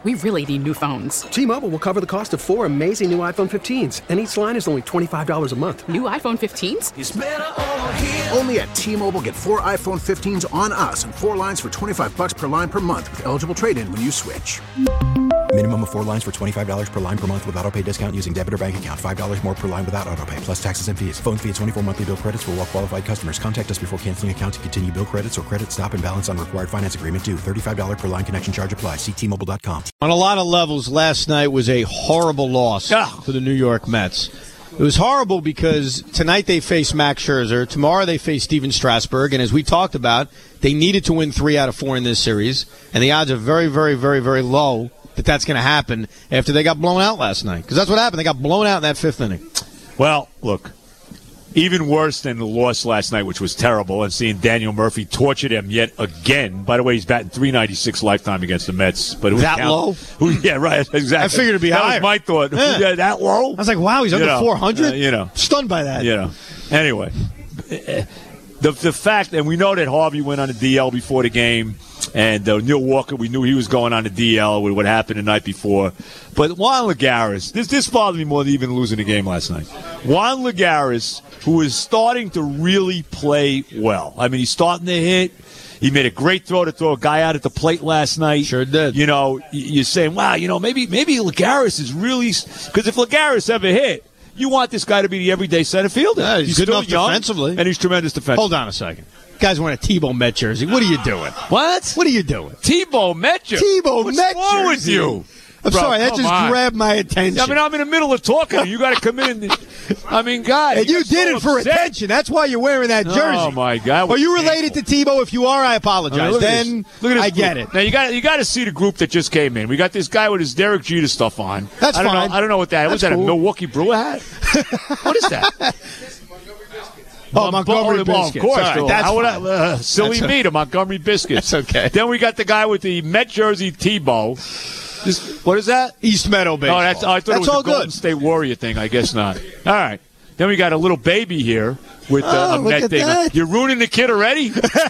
We really need new phones. T-Mobile will cover the cost of 4 amazing new iPhone 15s, and each line is only $25 a month. New iPhone 15s? It's better over here. Only at T-Mobile, get 4 iPhone 15s on us and 4 lines for $25 per line per month with eligible trade-in when you switch. Minimum of 4 lines for $25 per line per month with autopay discount using debit or bank account. $5 more per line without autopay, plus taxes and fees. Phone fee at 24 monthly bill credits for well-qualified customers. Contact us before canceling account to continue bill credits or credit stop and balance on required finance agreement due. $35 per line connection charge applies. See T-Mobile.com. On a lot of levels, last night was a horrible loss for the New York Mets. It was horrible because tonight they face Max Scherzer. Tomorrow they face Steven Strasburg. And as we talked about, they needed to win 3 out of 4 in this series. And the odds are very, very, very, very low that that's going to happen after they got blown out last night. Because that's what happened. They got blown out in that 5th inning. Well, look, even worse than the loss last night, which was terrible, and seeing Daniel Murphy torture them yet again. By the way, he's batting .396 lifetime against the Mets. But that low? Yeah, right, exactly. I figured it'd be higher. That was my thought. Yeah, that low? I was like, wow, he's under 400? Stunned by that. Anyway, the fact, and we know that Harvey went on the DL before the game, and Neil Walker, we knew he was going on the DL with what happened the night before. But Juan Lagares, this bothered me more than even losing the game last night. Juan Lagares, who is starting to really play well. I mean, he's starting to hit. He made a great throw to throw a guy out at the plate last night. Sure did. You know, you're saying, wow, maybe Lagares is really – because if Lagares ever hit, you want this guy to be the everyday center fielder. Yeah, he's good enough defensively. And he's tremendous defensively. Hold on a second. Guys wearing a Tebow Met jersey. What are you doing? What? What are you doing? Tebow Met jersey? What's wrong with you? I'm sorry, that just grabbed my attention. I mean, I'm in the middle of talking. You got to come in. I mean, God. And you did it for attention. That's why you're wearing that jersey. Oh, my God. Are you related to Tebow? If you are, I apologize. Then I get it. Now, you got to see the group that just came in. We got this guy with his Derek Jeter stuff on. That's fine. I don't know what that is. Was that a Milwaukee Brewer hat? What is that? Montgomery Biscuits. Of course. Right, that's silly me, the Montgomery Biscuits. That's okay. Then we got the guy with the Met jersey, Tebow. What is that? East Meadow baseball. I thought it was a Golden State Warrior thing. I guess not. All right. Then we got a little baby here with a Met thing. That. You're ruining the kid already?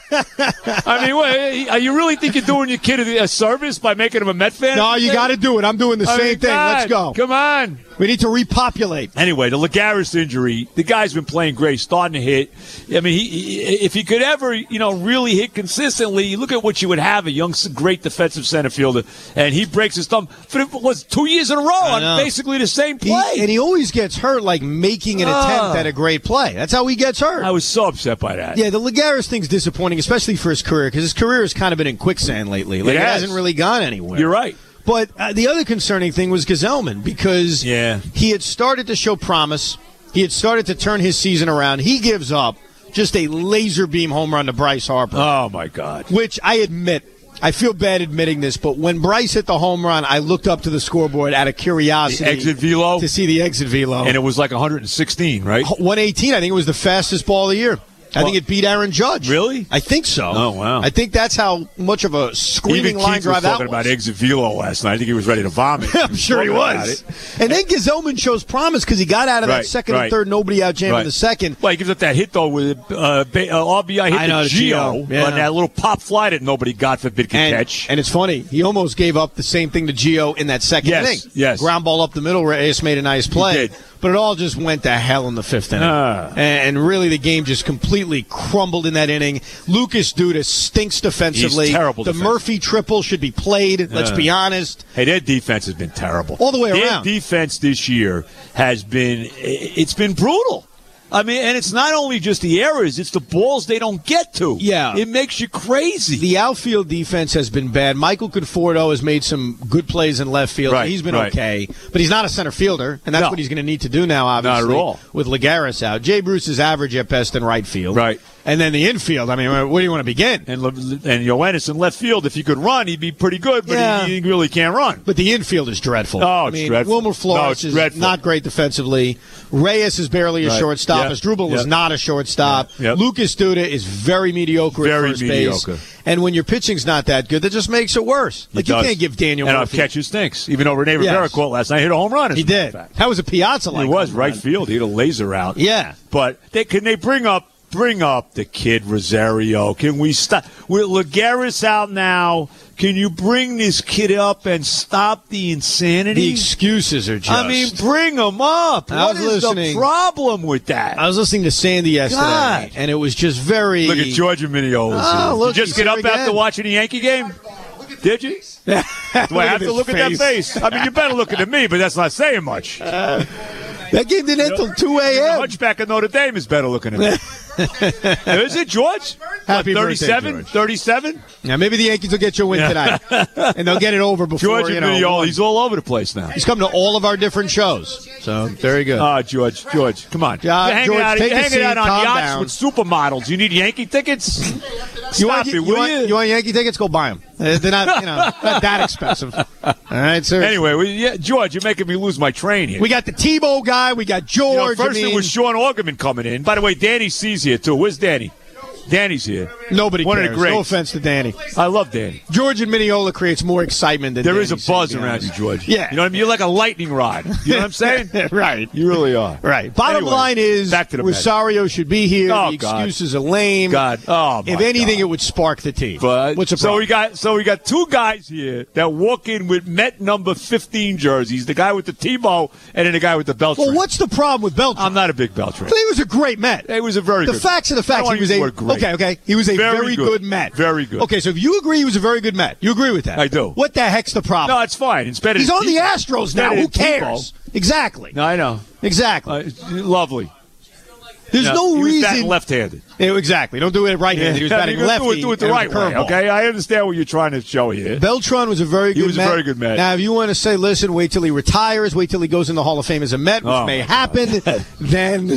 I mean, you really think you're doing your kid a service by making him a Met fan? No, you got to do it. I'm doing the same thing. Let's go. Come on. We need to repopulate. Anyway, the Lagares injury, the guy's been playing great, starting to hit. I mean, if he could ever, really hit consistently, look at what you would have, a young, great defensive center fielder, and he breaks his thumb for 2 years in a row on basically the same play. And he always gets hurt, like making an attempt at a great play. That's how he gets hurt. I was so upset by that. Yeah, the Lagares thing's disappointing, especially for his career, because his career has kind of been in quicksand lately. Like, it hasn't really gone anywhere. You're right. But the other concerning thing was Gazelman, because he had started to show promise. He had started to turn his season around. He gives up just a laser beam home run to Bryce Harper. Oh, my God. Which I admit, I feel bad admitting this, but when Bryce hit the home run, I looked up to the scoreboard out of curiosity. The exit velo? To see the exit velo. And it was like 116, right? 118. I think it was the fastest ball of the year. I think it beat Aaron Judge. Really? I think so. Oh, wow. I think that's how much of a screaming line drive that was. Talking about exit velo last night. I think he was ready to vomit. I'm sure he was. And then Gazelman shows promise because he got out of that second and third, nobody out jamming the second. Well, he gives up that hit, though, with RBI hit to Gio on that little pop fly that nobody got for Bid can catch. And it's funny. He almost gave up the same thing to Gio in that second inning. Yes. Ground ball up the middle. Reyes made a nice play. He did. But it all just went to hell in the 5th inning. And really the game just completely crumbled in that inning. Lucas Duda stinks defensively. He's terrible. The Murphy triple should be played, let's be honest. Hey, their defense has been terrible. All the way around. Their defense this year has been brutal. I mean, and it's not only just the errors, it's the balls they don't get to. Yeah. It makes you crazy. The outfield defense has been bad. Michael Conforto has made some good plays in left field. He's been okay. But he's not a center fielder, and that's what he's going to need to do now, obviously. Not at all. With Lagares out. Jay Bruce is average at best in right field. Right. And then the infield, I mean, where do you want to begin? And Yoenis in left field, if he could run, he'd be pretty good, but he really can't run. But the infield is dreadful. Oh, it's dreadful. Wilmer Flores is not great defensively. Reyes is barely a shortstop. Asdrubal is not a shortstop. Lucas Duda is very mediocre at first base. And when your pitching's not that good, that just makes it worse. Like, you can't give Daniel Murphy. And our catcher stinks. Even though Rene Rivera caught last night, hit a home run. He did. How was a Piazza like? He was right field. He had a laser out. Yeah. But can they bring up bring up the kid Rosario. Can we stop? With Lagares out now, can you bring this kid up and stop the insanity? The excuses are just. I mean, bring him up. What is the problem with that? I was listening to Sandy yesterday, and it was just very. Look at George and Mineola. Oh, look, did you just get up after watching the Yankee game? Did you? Do I have to look at that face? I mean, you better look at me, but that's not saying much. That game didn't end until 2 a.m. The Hunchback of Notre Dame is better looking at me. Is it, George? Happy 37? birthday, George. 37? Yeah, maybe the Yankees will get you a win tonight. And they'll get it over before, George and Mineola, he's all over the place now. He's come to all of our different shows. So, very good. George, come on. Yeah, you're hanging out on yachts down. with supermodels. You need Yankee tickets? You want Yankee tickets? Go buy them. They're not, not that expensive. All right, sir. Anyway, George, you're making me lose my train here. We got the Tebow guy. We got George. First it was Sean Augerman coming in. By the way, Danny C's here, too. Where's Danny? Danny's here. Nobody One cares. Of the greats. No offense to Danny. I love Danny. George and Mineola creates more excitement than there Danny is a buzz around you, George. Yeah. You know what I mean? You're like a lightning rod. You know what I'm saying? Right. You really are. Right. Bottom line is back to the Rosario should be here. Oh, the excuses are lame. God. Oh, my If anything, God. it would spark the team. But, what's the problem? So we got two guys here that walk in with Met number 15 jerseys. The guy with the Tebow and then the guy with the Beltran. Well, what's the problem with Beltran? I'm not a big Beltran. He was a great Met. He was a very good. The facts are the facts. He was He was a very good Met. Very good. Okay, so if you agree he was a very good Met, you agree with that? I do. What the heck's the problem? No, it's fine. It's better. He's on the Astros now. Who cares? Tebow. Exactly. No, I know. Exactly. Lovely. There's no he reason. was batting left-handed. Yeah, exactly. Don't do it right-handed. He was batting lefty. Do it the right way. Okay, I understand what you're trying to show here. Beltran was a very good Met. He was a very good Met. Now, if you want to say, listen, wait till he retires, wait till he goes in the Hall of Fame as a Met, which may happen, then.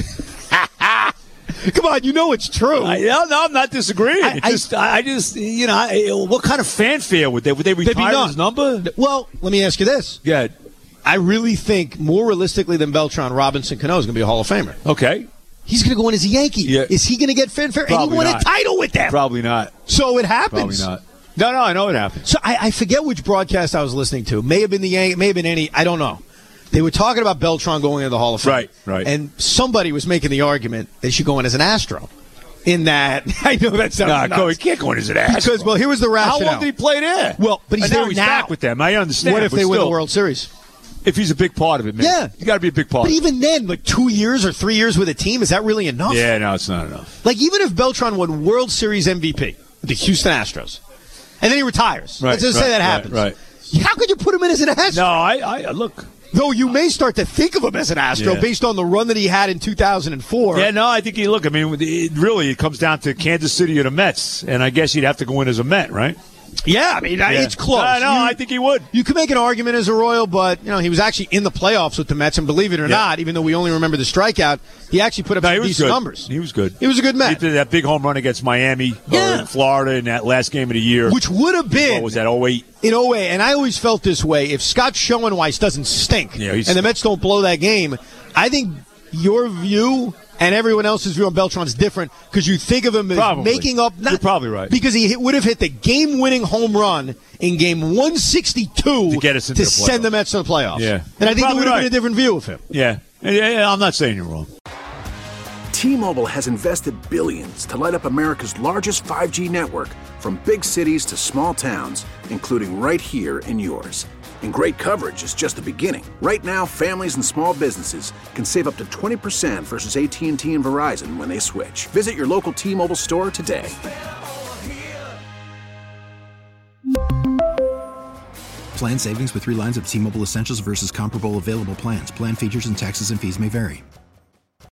Come on, you know it's true. No, I'm not disagreeing. I just, what kind of fanfare would they? Would they retire his number? Well, let me ask you this. Yeah. I really think, more realistically than Beltran, Robinson Cano is going to be a Hall of Famer. Okay. He's going to go in as a Yankee. Yeah. Is he going to get fanfare? Probably and he won not. a title with them. Probably not. So it happens. Probably not. No, I know it happens. So I forget which broadcast I was listening to. May have been the Yankee, may have been any. I don't know. They were talking about Beltran going into the Hall of Fame. Right. And somebody was making the argument they should go in as an Astro. In that, I know that sounds nuts. He can't go in as an Astro. Because, well, here was the rationale. How long did he play there? Well, but he's there he's now. back with them. I understand. What if they win the World Series? If he's a big part of it, man. Yeah. You got to be a big part. But even then, like 2 years or 3 years with a team, is that really enough? Yeah, no, it's not enough. Like, even if Beltran won World Series MVP with the Houston Astros, and then he retires. Let's just say that happens. Right. How could you put him in as an Astro? No, I look. Though you may start to think of him as an Astro based on the run that he had in 2004. Yeah, no, I think I mean, it comes down to Kansas City or the Mets, and I guess he'd have to go in as a Met, right? Yeah, I mean, it's close. I think he would. You could make an argument as a Royal, but he was actually in the playoffs with the Mets, and believe it or not, even though we only remember the strikeout, he actually put up some decent numbers. He was good. He was a good Met. He did that big home run against Miami in Florida in that last game of the year. Which would have been... What was that, 08? In 08, and I always felt this way, if Scott Schoenweiss doesn't stink and the Mets don't blow that game, I think your view and everyone else's view on Beltran's different because you think of him as making up... You're probably right. Because he would have hit the game-winning home run in game 162 to get us into the playoffs. Send the Mets to the playoffs. Yeah. And I think there would have been a different view of him. Yeah, I'm not saying you're wrong. T-Mobile has invested billions to light up America's largest 5G network from big cities to small towns, including right here in yours. And great coverage is just the beginning. Right now, families and small businesses can save up to 20% versus AT&T and Verizon when they switch. Visit your local T-Mobile store today. Plan savings with 3 lines of T-Mobile Essentials versus comparable available plans. Plan features and taxes and fees may vary.